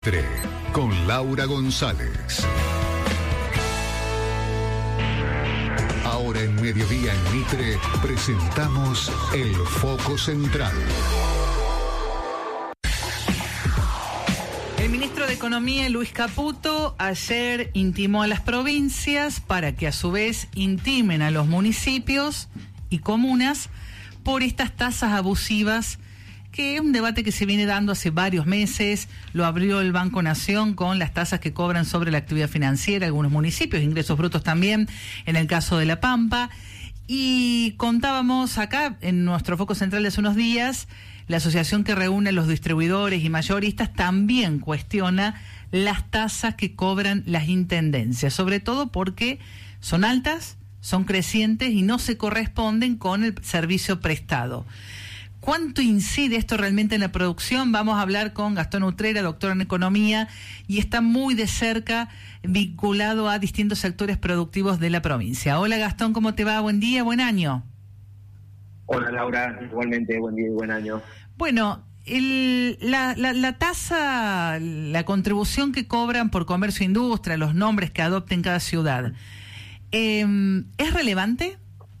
Con Laura González. Ahora en Mediodía en Mitre presentamos El Foco Central. El ministro de Economía, Luis Caputo, ayer intimó a las provincias para que a su vez intimen a los municipios y comunas por estas tasas abusivas, que es un debate que se viene dando hace varios meses. Lo abrió el Banco Nación con las tasas que cobran sobre la actividad financiera algunos municipios, ingresos brutos también, en el caso de La Pampa. Y contábamos acá, en nuestro foco central de hace unos días, la asociación que reúne a los distribuidores y mayoristas también cuestiona las tasas que cobran las intendencias, sobre todo porque son altas, son crecientes y no se corresponden con el servicio prestado. ¿Cuánto incide esto realmente en la producción? Vamos a hablar con Gastón Utrera, doctor en Economía, y está muy de cerca vinculado a distintos sectores productivos de la provincia. Hola Gastón, ¿cómo te va? Buen día, buen año. Hola Laura, igualmente, buen día y buen año. Bueno, la tasa, la contribución que cobran por comercio e industria, los nombres que adopten cada ciudad, ¿es relevante?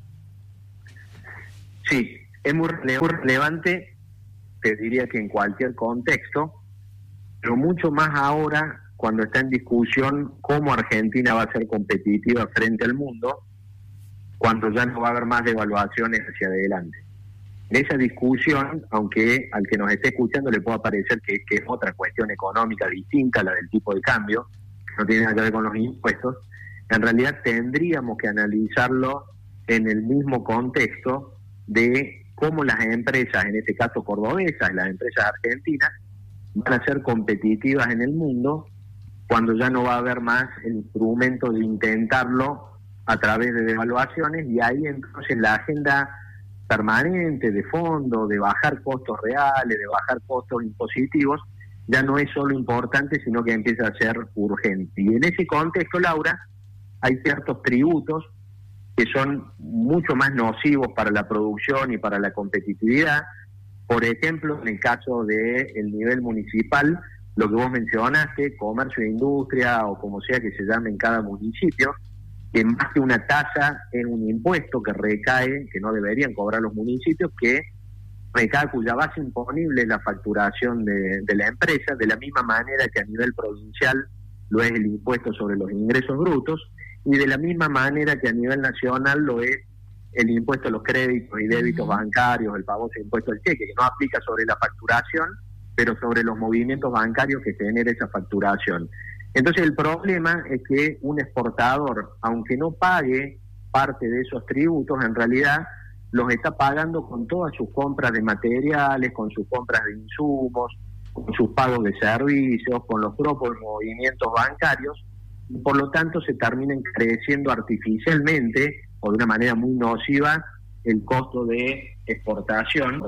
Sí. Es muy relevante, te diría que en cualquier contexto, pero mucho más ahora cuando está en discusión cómo Argentina va a ser competitiva frente al mundo, cuando ya no va a haber más devaluaciones hacia adelante. En esa discusión, aunque al que nos esté escuchando le pueda parecer que es otra cuestión económica distinta a la del tipo de cambio, que no tiene nada que ver con los impuestos, en realidad tendríamos que analizarlo en el mismo contexto de cómo las empresas, en este caso cordobesas, las empresas argentinas, van a ser competitivas en el mundo cuando ya no va a haber más el instrumento de intentarlo a través de devaluaciones, y ahí entonces la agenda permanente de fondo, de bajar costos reales, de bajar costos impositivos, ya no es solo importante, sino que empieza a ser urgente. Y en ese contexto, Laura, hay ciertos tributos que son mucho más nocivos para la producción y para la competitividad. Por ejemplo, en el caso del nivel municipal, lo que vos mencionaste, comercio e industria, o como sea que se llame en cada municipio, que más que una tasa es un impuesto que recae, que no deberían cobrar los municipios, que recae, cuya base imponible es la facturación de la empresa, de la misma manera que a nivel provincial lo es el impuesto sobre los ingresos brutos, y de la misma manera que a nivel nacional lo es el impuesto a los créditos y débitos bancarios, el famoso impuesto al cheque, que no aplica sobre la facturación, pero sobre los movimientos bancarios que genera esa facturación. Entonces el problema es que un exportador, aunque no pague parte de esos tributos, en realidad los está pagando con todas sus compras de materiales, con sus compras de insumos, con sus pagos de servicios, con los propios movimientos bancarios, y por lo tanto se termina encareciendo artificialmente o de una manera muy nociva el costo de exportación,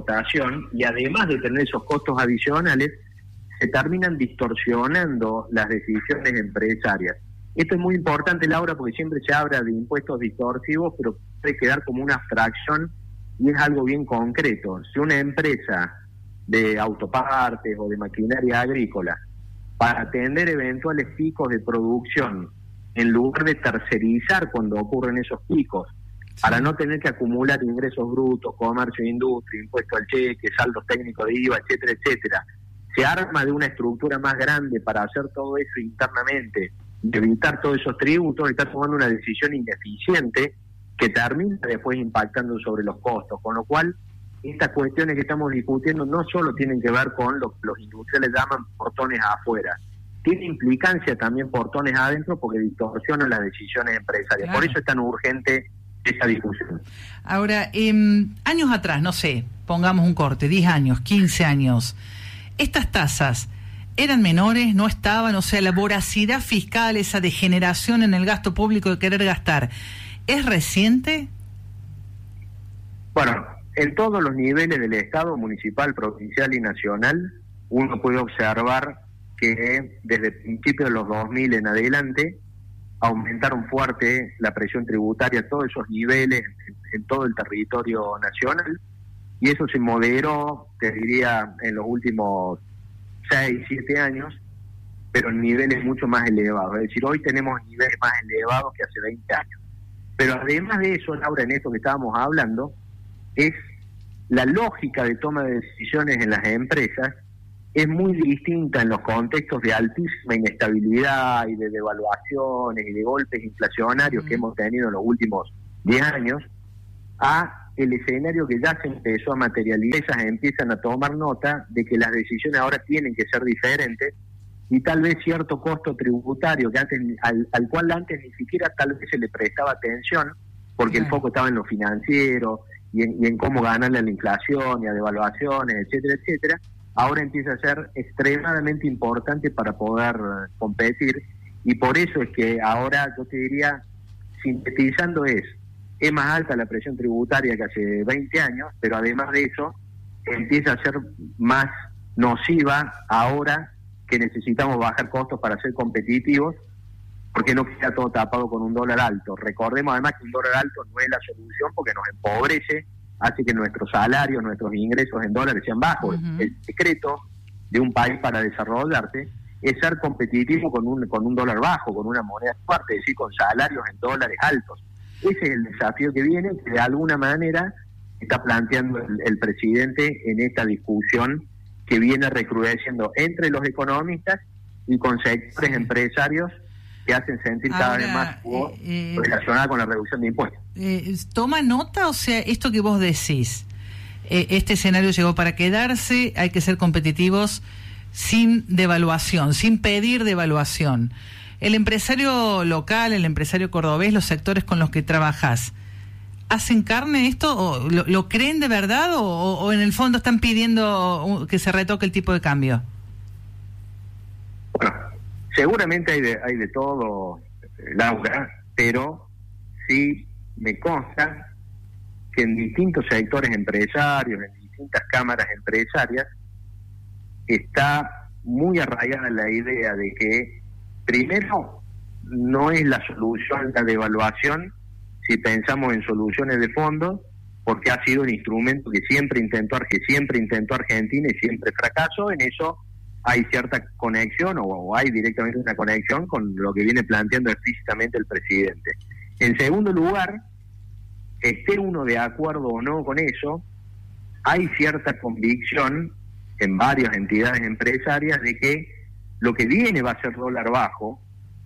y además de tener esos costos adicionales, se terminan distorsionando las decisiones empresarias. Esto es muy importante, Laura, porque siempre se habla de impuestos distorsivos, pero puede quedar como una abstracción y es algo bien concreto. Si una empresa de autopartes o de maquinaria agrícola, para atender eventuales picos de producción, en lugar de tercerizar cuando ocurren esos picos, para no tener que acumular ingresos brutos, comercio e industria, impuesto al cheque, saldos técnicos de IVA, etcétera, etcétera, se arma de una estructura más grande para hacer todo eso internamente, de evitar todos esos tributos, está tomando una decisión ineficiente que termina después impactando sobre los costos, con lo cual estas cuestiones que estamos discutiendo no solo tienen que ver con lo que los industriales llaman portones afuera, tiene implicancia también portones adentro porque distorsionan las decisiones empresarias. Claro. Por eso es tan urgente esa discusión. Ahora, años atrás, no sé, pongamos un corte, 10 años, 15 años, ¿estas tasas eran menores, no estaban? O sea, la voracidad fiscal, esa degeneración en el gasto público de querer gastar, ¿es reciente? Bueno, en todos los niveles del Estado, municipal, provincial y nacional, uno puede observar que desde principios de los 2000 en adelante aumentaron fuerte la presión tributaria a todos esos niveles en todo el territorio nacional, y eso se moderó, te diría, en los últimos 6, 7 años, pero en niveles mucho más elevados. Es decir, hoy tenemos niveles más elevados que hace 20 años. Pero además de eso, Laura, en esto que estábamos hablando, es la lógica de toma de decisiones en las empresas es muy distinta en los contextos de altísima inestabilidad y de devaluaciones y de golpes inflacionarios que hemos tenido en los últimos 10 años, a el escenario que ya se empezó a materializar. Esas empiezan a tomar nota de que las decisiones ahora tienen que ser diferentes y tal vez cierto costo tributario que antes, al cual antes ni siquiera tal vez se le prestaba atención porque el foco estaba en lo financiero y en cómo ganarle a la inflación y a devaluaciones, etcétera, etcétera, ahora empieza a ser extremadamente importante para poder competir, y por eso es que ahora yo te diría, sintetizando, es más alta la presión tributaria que hace 20 años, pero además de eso empieza a ser más nociva ahora que necesitamos bajar costos para ser competitivos, porque no queda todo tapado con un dólar alto. Recordemos además que un dólar alto no es la solución porque nos empobrece, hace que nuestros salarios, nuestros ingresos en dólares sean bajos. El secreto de un país para desarrollarse es ser competitivo con un dólar bajo, con una moneda fuerte, es decir, con salarios en dólares altos. Ese es el desafío que viene, que de alguna manera está planteando el presidente en esta discusión que viene recrudeciendo entre los economistas y con sectores empresarios que hacen sentir cada vez más relacionada con la reducción de impuestos. Toma nota, o sea, esto que vos decís, este escenario llegó para quedarse, hay que ser competitivos sin devaluación, sin pedir devaluación. El empresario local, el empresario cordobés, los sectores con los que trabajás, ¿hacen carne esto? ¿O lo creen de verdad? ¿O en el fondo están pidiendo que se retoque el tipo de cambio? Bueno, seguramente hay de todo, Laura, pero sí me consta que en distintos sectores empresarios, en distintas cámaras empresarias, está muy arraigada la idea de que, primero, no es la solución la devaluación si pensamos en soluciones de fondo, porque ha sido un instrumento que siempre intentó Argentina y siempre fracasó. En eso hay cierta conexión o hay directamente una conexión con lo que viene planteando explícitamente el presidente. En segundo lugar, esté uno de acuerdo o no con eso, hay cierta convicción en varias entidades empresarias de que lo que viene va a ser dólar bajo,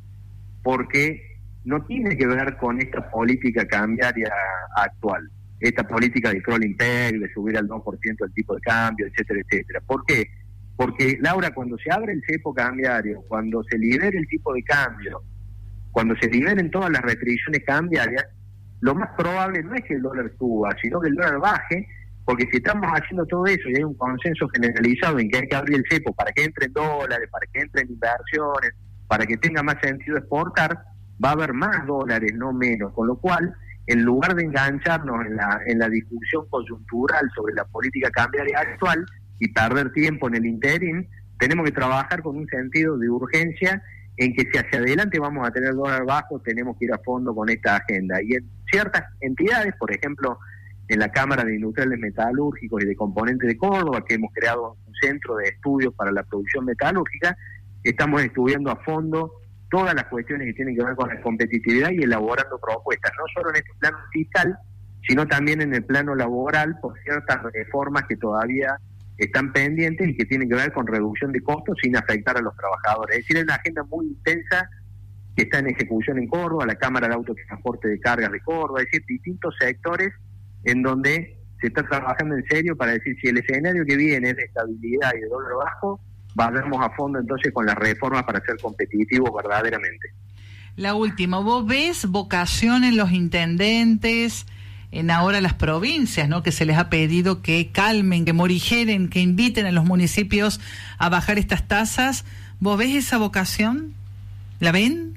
porque no tiene que ver con esta política cambiaria actual, esta política de crawling peg, de subir al 2% el tipo de cambio, etcétera, etcétera. ¿Por qué? Porque, Laura, cuando se abre el cepo cambiario, cuando se libere el tipo de cambio, cuando se liberen todas las restricciones cambiarias, lo más probable no es que el dólar suba, sino que el dólar baje, porque si estamos haciendo todo eso y hay un consenso generalizado en que hay que abrir el cepo para que entren dólares, para que entren inversiones, para que tenga más sentido exportar, va a haber más dólares, no menos, con lo cual, en lugar de engancharnos en la discusión coyuntural sobre la política cambiaria actual y perder tiempo en el interín, tenemos que trabajar con un sentido de urgencia en que si hacia adelante vamos a tener dólar bajo, tenemos que ir a fondo con esta agenda. Y en ciertas entidades, por ejemplo, en la Cámara de Industriales Metalúrgicos y de Componentes de Córdoba, que hemos creado un centro de estudios para la producción metalúrgica, estamos estudiando a fondo todas las cuestiones que tienen que ver con la competitividad y elaborando propuestas, no solo en este plano fiscal, sino también en el plano laboral, por ciertas reformas que todavía están pendientes y que tienen que ver con reducción de costos sin afectar a los trabajadores. Es decir, es una agenda muy intensa que está en ejecución en Córdoba, la Cámara de Autotransporte de Cargas de Córdoba, es decir, distintos sectores en donde se está trabajando en serio para decir si el escenario que viene es de estabilidad y de dólar bajo, vayamos a fondo entonces con las reformas para ser competitivos verdaderamente. La última, ¿vos ves vocación en los intendentes, en ahora las provincias, ¿no?, que se les ha pedido que calmen, que morigeren, que inviten a los municipios a bajar estas tasas? ¿Vos ves esa vocación? ¿La ven?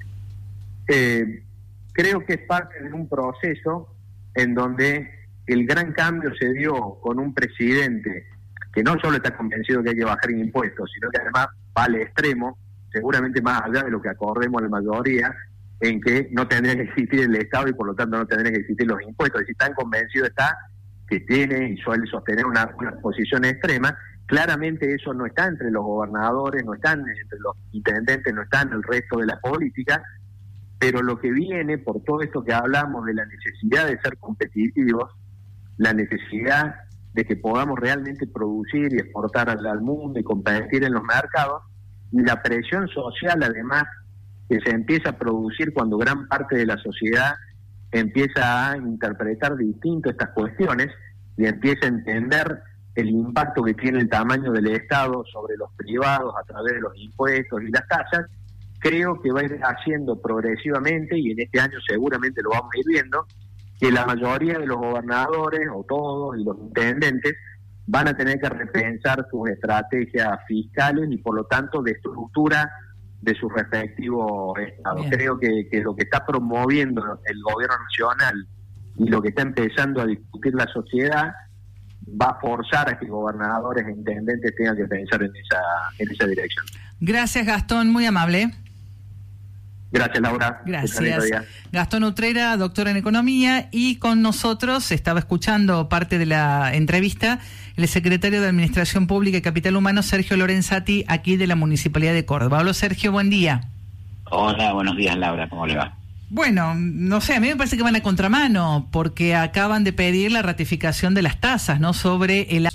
Creo que es parte de un proceso en donde el gran cambio se dio con un presidente que no solo está convencido que hay que bajar impuestos, sino que además va al extremo, seguramente más allá de lo que acordemos la mayoría, en que no tendría que existir el Estado y por lo tanto no tendrían que existir los impuestos. Es decir, tan convencido está que tiene y suele sostener una posición extrema Claramente eso no está entre los gobernadores, no están entre los intendentes, no está en el resto de la política, pero lo que viene por todo esto que hablamos de la necesidad de ser competitivos, la necesidad de que podamos realmente producir y exportar al mundo y competir en los mercados, y la presión social además que se empieza a producir cuando gran parte de la sociedad empieza a interpretar distinto estas cuestiones y empieza a entender el impacto que tiene el tamaño del Estado sobre los privados a través de los impuestos y las tasas. Creo que va a ir haciendo progresivamente, y en este año seguramente lo vamos a ir viendo, que la mayoría de los gobernadores, o todos, y los intendentes, van a tener que repensar sus estrategias fiscales y por lo tanto de estructura de sus respectivos estados. Bien. Creo que lo que está promoviendo el gobierno nacional y lo que está empezando a discutir la sociedad va a forzar a que gobernadores e intendentes tengan que pensar en esa dirección. Gracias, Gastón, muy amable. Gracias, Laura. Gracias. Gastón Utrera, doctor en Economía, y con nosotros estaba escuchando parte de la entrevista el secretario de Administración Pública y Capital Humano, Sergio Lorenzati, aquí de la Municipalidad de Córdoba. Hola, Sergio, buen día. Hola, buenos días, Laura, ¿cómo le va? Bueno, no sé, a mí me parece que van a contramano, porque acaban de pedir la ratificación de las tasas, ¿no?, sobre el...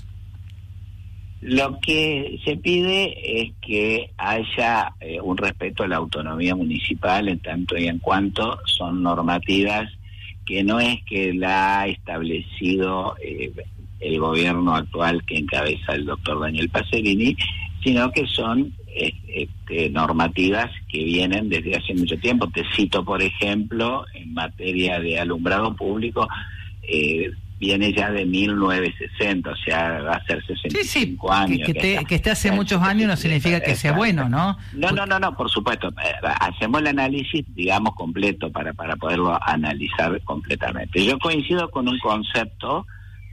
Lo que se pide es que haya un respeto a la autonomía municipal en tanto y en cuanto son normativas que no es que la ha establecido el gobierno actual que encabeza el doctor Daniel Pacerini, sino que son normativas que vienen desde hace mucho tiempo. Te cito, por ejemplo, en materia de alumbrado público, viene ya de 1960, o sea, va a ser 65 años. Que esté hace muchos años no significa que sea bueno, ¿no? No, por supuesto. Hacemos el análisis, digamos, completo para poderlo analizar completamente. Yo coincido con un concepto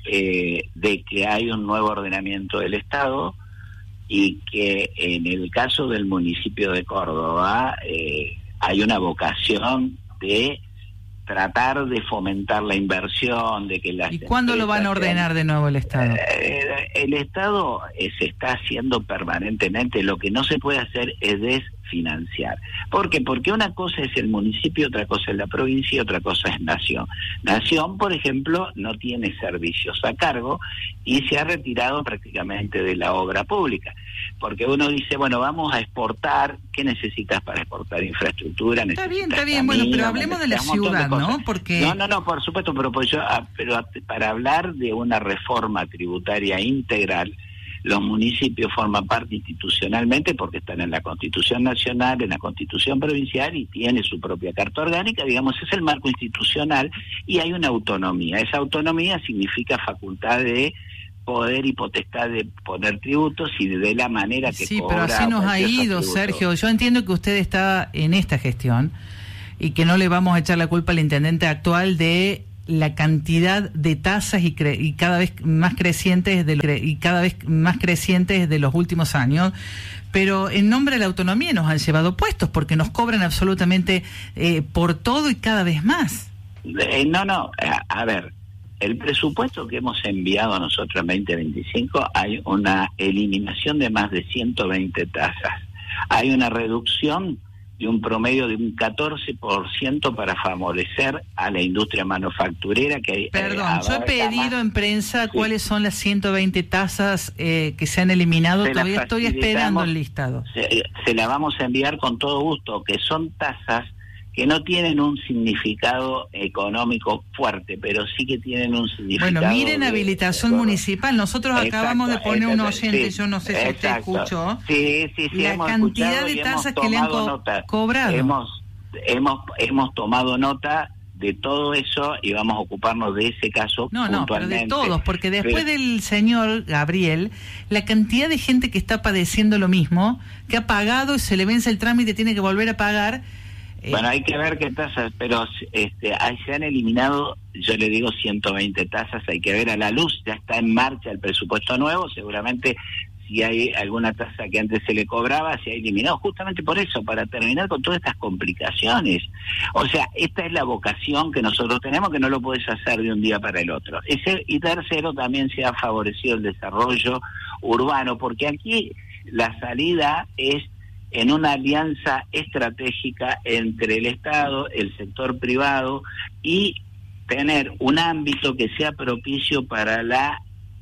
de que hay un nuevo ordenamiento del Estado y que en el caso del municipio de Córdoba hay una vocación de tratar de fomentar la inversión, de que las... ¿Y cuándo lo van a ordenar de nuevo el Estado? El Estado se está haciendo permanentemente. Lo que no se puede hacer es desfinanciar. ¿Por qué? Porque una cosa es el municipio, otra cosa es la provincia y otra cosa es Nación. Nación, por ejemplo, no tiene servicios a cargo y se ha retirado prácticamente de la obra pública. Porque uno dice, bueno, vamos a exportar, ¿qué necesitas para exportar? Infraestructura, está bien, bueno, pero hablemos de la ciudad, ¿no? Porque... No, por supuesto, pero para hablar de una reforma tributaria integral, los municipios forman parte institucionalmente porque están en la Constitución Nacional, en la Constitución Provincial y tiene su propia Carta Orgánica, digamos, es el marco institucional y hay una autonomía. Esa autonomía significa facultad de poder y potestad de poner tributos y de la manera que sí, cobra. Pero así nos ha ido, tributo. Sergio. Yo entiendo que usted está en esta gestión y que no le vamos a echar la culpa al intendente actual de la cantidad de tasas y cada vez más crecientes de los últimos años, pero en nombre de la autonomía nos han llevado puestos porque nos cobran absolutamente por todo y cada vez más. A ver, el presupuesto que hemos enviado nosotros en 2025 hay una eliminación de más de 120 tasas, hay una reducción de un promedio de un 14% para favorecer a la industria manufacturera. Perdón, yo he pedido en prensa cuáles son las 120 tasas que se han eliminado, todavía estoy esperando el listado. Se la vamos a enviar con todo gusto, que son tasas que no tienen un significado económico fuerte, pero sí que tienen un significado... Bueno, miren habilitación municipal. Nosotros acabamos de poner un oyente, yo no sé si usted escuchó. Sí, la cantidad de tasas que le han cobrado. Hemos tomado nota de todo eso y vamos a ocuparnos de ese caso puntualmente. No, pero de todos, porque después del señor Gabriel, la cantidad de gente que está padeciendo lo mismo, que ha pagado y se le vence el trámite, tiene que volver a pagar... Bueno, hay que ver qué tasas, pero ahí se han eliminado, yo le digo 120 tasas, hay que ver a la luz, ya está en marcha el presupuesto nuevo, seguramente si hay alguna tasa que antes se le cobraba, se ha eliminado, justamente por eso, para terminar con todas estas complicaciones. O sea, esta es la vocación que nosotros tenemos, que no lo puedes hacer de un día para el otro. Y tercero, también se ha favorecido el desarrollo urbano, porque aquí la salida es en una alianza estratégica entre el Estado, el sector privado, y tener un ámbito que sea propicio para la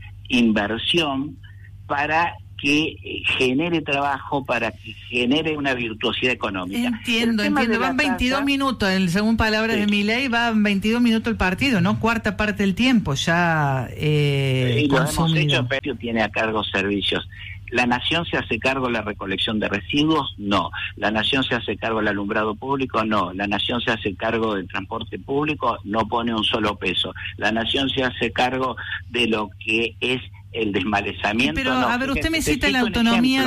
inversión, para que genere trabajo, para que genere una virtuosidad económica. Entiendo. Van 22 minutos, según palabras de Milei, van 22 minutos el partido, ¿no? Cuarta parte del tiempo ya y lo hemos hecho, pero tiene a cargo servicios. ¿La nación se hace cargo de la recolección de residuos? No. ¿La nación se hace cargo del alumbrado público? No. ¿La nación se hace cargo del transporte público? No pone un solo peso. ¿La nación se hace cargo de lo que es el desmalezamiento? Pero, no. a ver, usted me cita la autonomía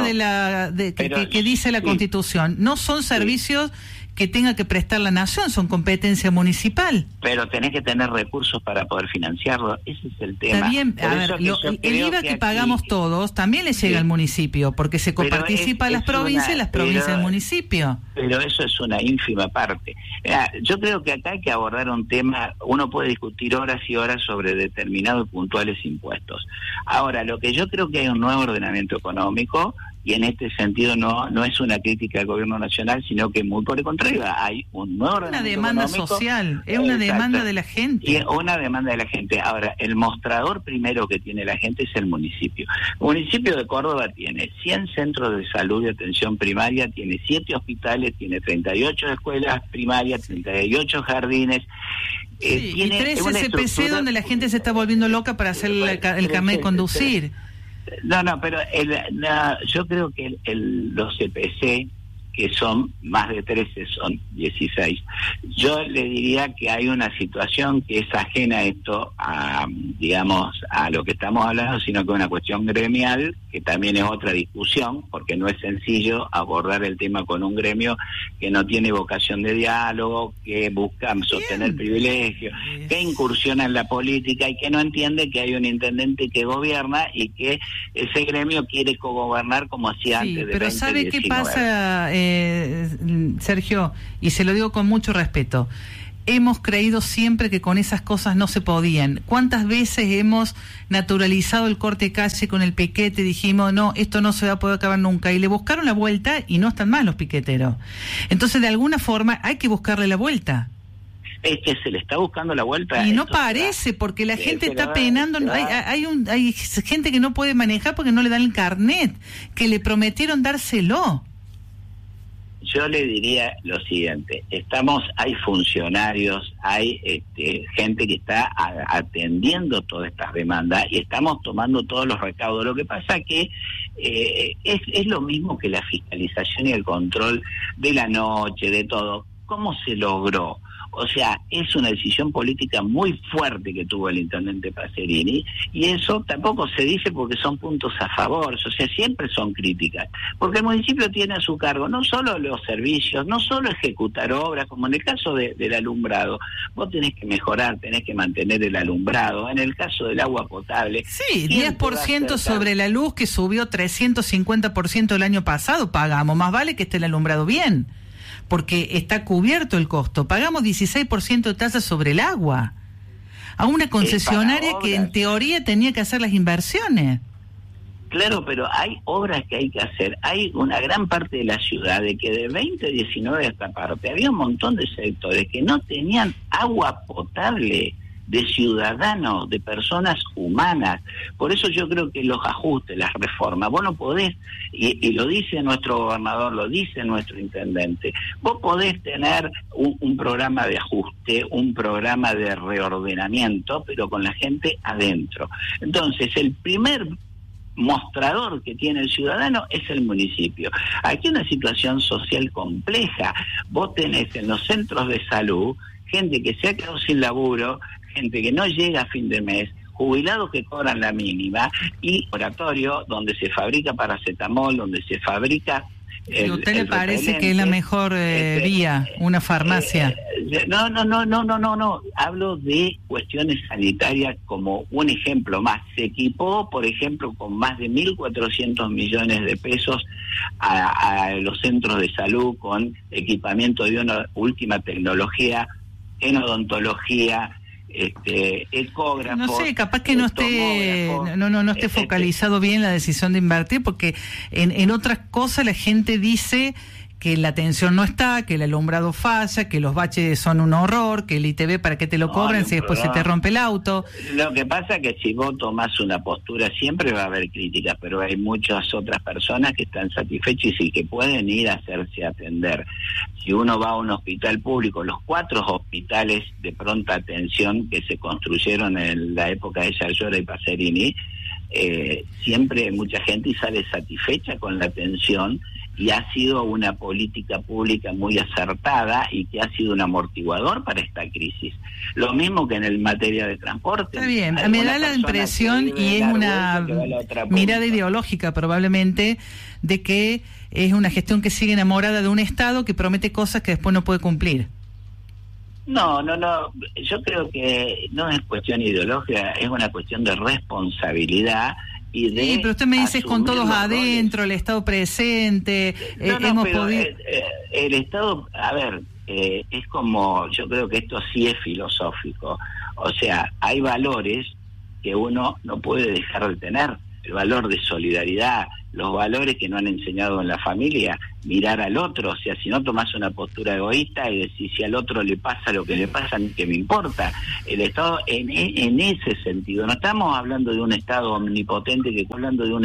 que dice la Constitución. No son servicios que tenga que prestar la nación, son competencia municipal. Pero tenés que tener recursos para poder financiarlo, ese es el tema. Está bien, a ver, el IVA que pagamos todos también le llega al municipio, porque se coparticipa a las provincias y las provincias del municipio. Pero eso es una ínfima parte. Yo creo que acá hay que abordar un tema, uno puede discutir horas y horas sobre determinados puntuales impuestos. Ahora, lo que yo creo que hay un nuevo ordenamiento económico, y en este sentido no es una crítica al gobierno nacional, sino que muy por el contrario, hay un nuevo ordenamiento económico. Una demanda social, es una demanda de la gente. Y una demanda de la gente. Ahora, el mostrador primero que tiene la gente es el municipio. El municipio de Córdoba tiene 100 centros de salud y atención primaria, tiene 7 hospitales, tiene 38 escuelas primarias, 38 jardines. Sí, y 3 SPC donde la gente se está volviendo loca para hacer el carnet de conducir. No, pero yo creo que los CPC, que son más de 13, son 16. Yo le diría que hay una situación que es ajena a esto, digamos, a lo que estamos hablando, sino que es una cuestión gremial, que también es otra discusión, porque no es sencillo abordar el tema con un gremio que no tiene vocación de diálogo, que busca sostener privilegios, que incursiona en la política y que no entiende que hay un intendente que gobierna y que ese gremio quiere cogobernar como hacía antes de 2019. Pero ¿sabe qué pasa, Sergio? Y se lo digo con mucho respeto. Hemos creído siempre que con esas cosas no se podían. ¿Cuántas veces hemos naturalizado el corte de calle con el piquete? Dijimos, no, esto no se va a poder acabar nunca. Y le buscaron la vuelta y no están mal los piqueteros. Entonces, de alguna forma, hay que buscarle la vuelta. Es que se le está buscando la vuelta. Y no parece, porque la gente está penando. Hay gente que no puede manejar porque no le dan el carnet, que le prometieron dárselo. Yo le diría lo siguiente, hay funcionarios, hay gente que está atendiendo todas estas demandas y estamos tomando todos los recaudos. Lo que pasa que es lo mismo que la fiscalización y el control de la noche, de todo. ¿Cómo se logró? O sea, es una decisión política muy fuerte que tuvo el intendente Pacerini, y eso tampoco se dice porque son puntos a favor, o sea, siempre son críticas, porque el municipio tiene a su cargo no solo los servicios, no solo ejecutar obras, como en el caso del alumbrado, vos tenés que mejorar, tenés que mantener el alumbrado, en el caso del agua potable. Sí, 10% sobre la luz, que subió 350% el año pasado, pagamos, más vale que esté el alumbrado bien, porque está cubierto el costo. Pagamos 16% de tasa sobre el agua a una concesionaria que en teoría tenía que hacer las inversiones. Claro, pero hay obras que hay que hacer. Hay una gran parte de la ciudad de que de 2019 a esta parte había un montón de sectores que no tenían agua potable, de ciudadanos, de personas humanas. Por eso yo creo que los ajustes, las reformas, vos no podés, y lo dice nuestro gobernador, lo dice nuestro intendente, vos podés tener un programa de ajuste, un programa de reordenamiento, pero con la gente adentro. Entonces, el primer mostrador que tiene el ciudadano es el municipio. Aquí hay una situación social compleja. Vos tenés en los centros de salud gente que se ha quedado sin laburo, gente que no llega a fin de mes, jubilados que cobran la mínima, y laboratorio donde se fabrica paracetamol, donde se fabrica ¿A usted le parece que es la mejor vía, una farmacia? No. Hablo de cuestiones sanitarias como un ejemplo más. Se equipó, por ejemplo, con más de 1.400 millones de pesos a los centros de salud con equipamiento de una última tecnología en odontología, ecógrafo. No sé, capaz que no esté focalizado bien la decisión de invertir, porque en otras cosas la gente dice que la atención no está, que el alumbrado falla, que los baches son un horror, que el ITV para qué te lo cobran si después se te rompe el auto. Lo que pasa es que si vos tomás una postura siempre va a haber críticas, pero hay muchas otras personas que están satisfechas y que pueden ir a hacerse atender. Si uno va a un hospital público, los 4 hospitales de pronta atención que se construyeron en la época de Yayora y Pacerini, siempre mucha gente sale satisfecha con la atención, y ha sido una política pública muy acertada y que ha sido un amortiguador para esta crisis. Lo mismo que en el materia de transporte. Está bien, me da la impresión, y es una mirada ideológica probablemente, de que es una gestión que sigue enamorada de un Estado que promete cosas que después no puede cumplir. No, yo creo que no es cuestión ideológica, es una cuestión de responsabilidad. Sí, pero usted me dice con todos adentro, el Estado presente, hemos podido... El Estado, a ver, es como, yo creo que esto sí es filosófico, o sea, hay valores que uno no puede dejar de tener, el valor de solidaridad, los valores que no han enseñado en la familia, mirar al otro, o sea, si no tomás una postura egoísta y decís si al otro le pasa lo que le pasa, que me importa. El Estado en ese sentido, no estamos hablando de un Estado omnipotente que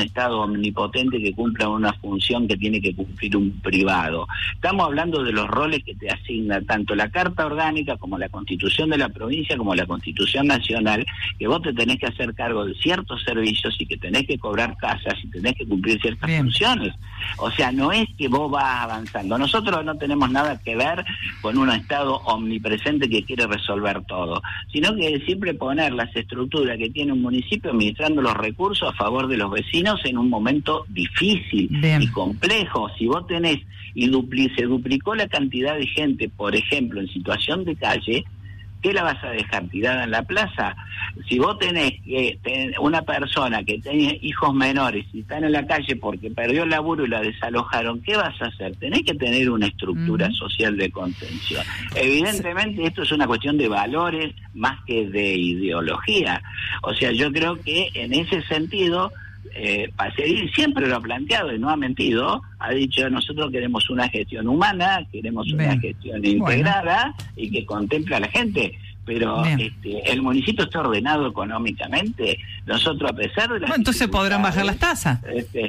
cumpla una función que tiene que cumplir un privado. Estamos hablando de los roles que te asigna tanto la Carta Orgánica como la Constitución de la provincia como la Constitución Nacional, que vos te tenés que hacer cargo de ciertos servicios y que tenés que cobrar casas y tenés que cumplir ciertas funciones. O sea, no es que vos vas avanzando. Nosotros no tenemos nada que ver con un Estado omnipresente que quiere resolver todo, sino que siempre poner las estructuras que tiene un municipio administrando los recursos a favor de los vecinos en un momento difícil y complejo. Si vos tenés se duplicó la cantidad de gente, por ejemplo, en situación de calle, ¿qué la vas a dejar tirada en la plaza? Si vos tenés una persona que tiene hijos menores y están en la calle porque perdió el laburo y la desalojaron, ¿qué vas a hacer? Tenés que tener una estructura social de contención. Evidentemente esto es una cuestión de valores más que de ideología. O sea, yo creo que en ese sentido... Pacerini siempre lo ha planteado y no ha mentido, ha dicho nosotros queremos una gestión humana, queremos una gestión integrada y que contemple a la gente, pero el municipio está ordenado económicamente, nosotros a pesar de las entonces podrán bajar las tasas.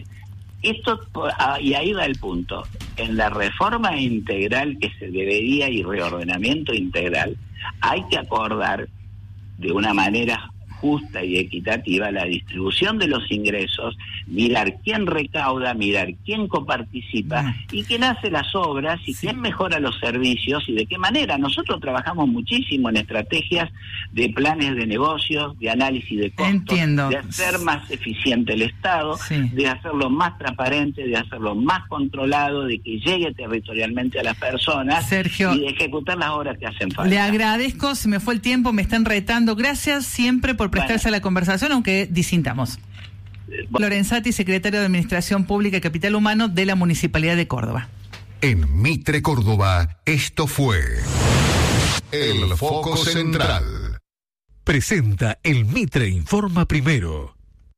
Y ahí va el punto, en la reforma integral que se debería y reordenamiento integral hay que acordar de una manera justa y equitativa la distribución de los ingresos, mirar quién recauda, mirar quién coparticipa y quién hace las obras y quién mejora los servicios y de qué manera. Nosotros trabajamos muchísimo en estrategias de planes de negocios, de análisis de costos, de hacer más eficiente el Estado, de hacerlo más transparente, de hacerlo más controlado, de que llegue territorialmente a las personas, Sergio, y de ejecutar las obras que hacen falta. Le agradezco, se me fue el tiempo, me están retando. Gracias siempre por prestarse a la conversación, aunque disintamos. Lorenzati, secretario de Administración Pública y Capital Humano de la Municipalidad de Córdoba. En Mitre, Córdoba, esto fue El Foco Central. Presenta el Mitre Informa Primero.